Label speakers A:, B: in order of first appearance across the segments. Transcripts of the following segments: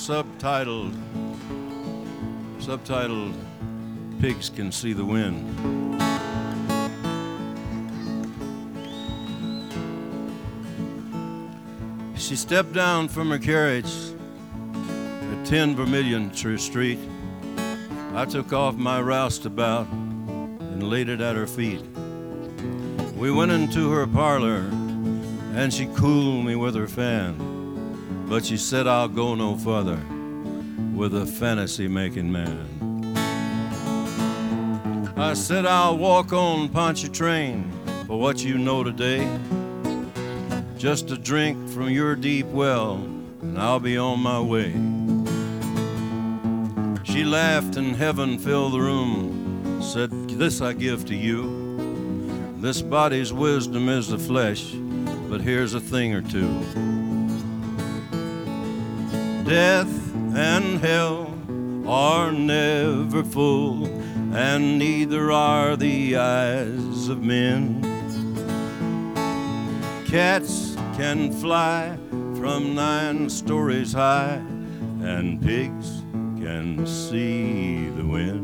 A: subtitled Pigs Can See the Wind. She stepped down from her carriage at 10 Vermilion Street. I took off my roustabout and laid it at her feet. We went into her parlor and she cooled me with her fan, but she said I'll go no further with a fantasy-making man. I said I'll walk on Pontchartrain for what you know today, just a drink from your deep well, and I'll be on my way. She laughed and heaven filled the room, said, this I give to you. This body's wisdom is the flesh, but here's a thing or two. Death and hell are never full, and neither are the eyes of men. Cats can fly from 9 stories high, and pigs can see the wind.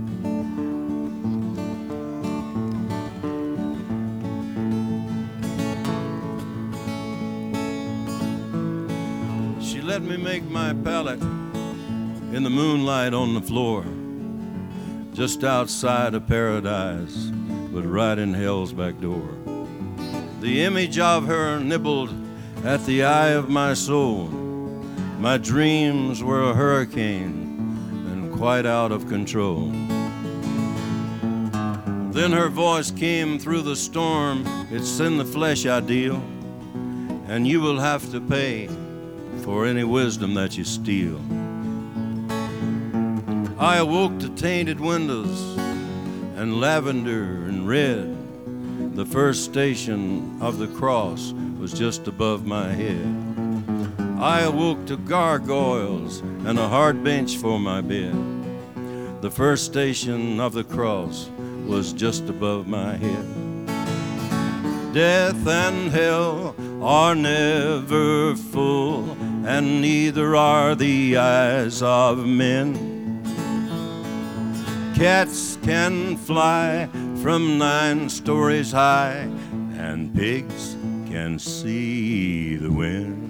A: She let me make my pallet in the moonlight on the floor, just outside of paradise, but right in hell's back door. The image of her nibbled at the eye of my soul. My dreams were a hurricane and quite out of control. Then her voice came through the storm, it's in the flesh I deal, and you will have to pay for any wisdom that you steal. I awoke to tainted windows and lavender and red. The first station of the cross was just above my head. I awoke to gargoyles and a hard bench for my bed. The first station of the cross was just above my head. Death and hell are never full, and neither are the eyes of men. Cats can fly from 9 stories high, and pigs can see the wind.